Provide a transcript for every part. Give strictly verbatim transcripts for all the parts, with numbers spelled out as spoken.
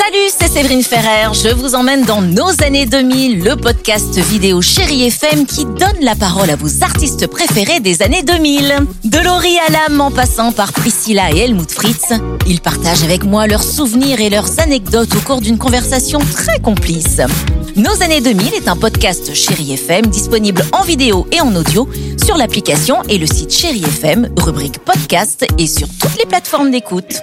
Salut, c'est Séverine Ferrer. Je vous emmène dans nos années deux mille, le podcast vidéo Chérie F M qui donne la parole à vos artistes préférés des années deux mille. De Laurie Hallam en passant par Priscilla et Helmut Fritz, ils partagent avec moi leurs souvenirs et leurs anecdotes au cours d'une conversation très complice. Nos années deux mille est un podcast Chérie F M disponible en vidéo et en audio sur l'application et le site Chérie F M, rubrique podcast et sur toutes les plateformes d'écoute.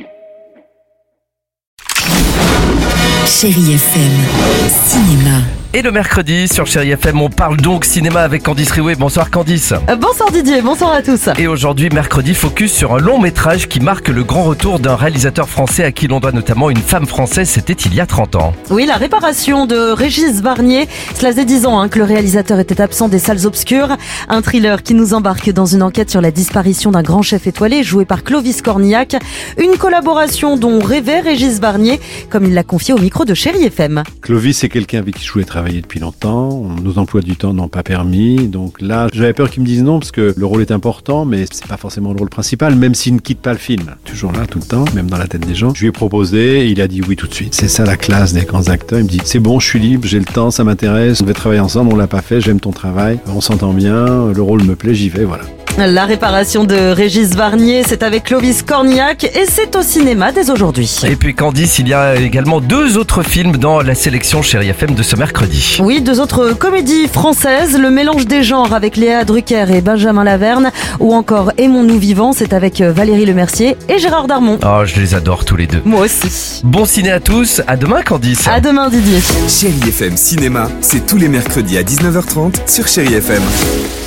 Chérie F M, cinéma. Et le mercredi, sur Chérie F M, on parle donc cinéma avec Candice Riouet. Bonsoir Candice. Euh, bonsoir Didier, bonsoir à tous. Et aujourd'hui, mercredi, focus sur un long métrage qui marque le grand retour d'un réalisateur français à qui l'on doit notamment une femme française, c'était il y a trente ans. Oui, La Réparation de Régis Barnier. Cela faisait dix ans hein, que le réalisateur était absent des salles obscures. Un thriller qui nous embarque dans une enquête sur la disparition d'un grand chef étoilé joué par Clovis Cornillac. Une collaboration dont rêvait Régis Barnier, comme il l'a confié au micro de Chérie F M. Clovis, c'est quelqu'un avec qui je voulais travailler depuis longtemps. Nos emplois du temps n'ont pas permis. Donc là, j'avais peur qu'ils me disent non parce que le rôle est important, mais c'est pas forcément le rôle principal, même s'il ne quitte pas le film. Toujours là, tout le temps, même dans la tête des gens. Je lui ai proposé, il a dit oui tout de suite. C'est ça la classe des grands acteurs. Il me dit c'est bon, je suis libre, j'ai le temps, ça m'intéresse. On devait travailler ensemble, on l'a pas fait, j'aime ton travail. On s'entend bien, le rôle me plaît, j'y vais, voilà. La Réparation de Régis Barnier, c'est avec Clovis Cornillac et c'est au cinéma dès aujourd'hui. Et puis Candice, il y a également deux autres films dans la sélection Chérie F M de ce mercredi. Oui, deux autres comédies françaises, Le mélange des genres avec Léa Drucker et Benjamin Laverne, ou encore Aimons-nous vivants, c'est avec Valérie Lemercier et Gérard Darmon. Oh, je les adore tous les deux. Moi aussi. Bon ciné à tous, à demain Candice. À demain Didier. Chérie F M Cinéma, c'est tous les mercredis à dix-neuf heures trente sur Chérie F M.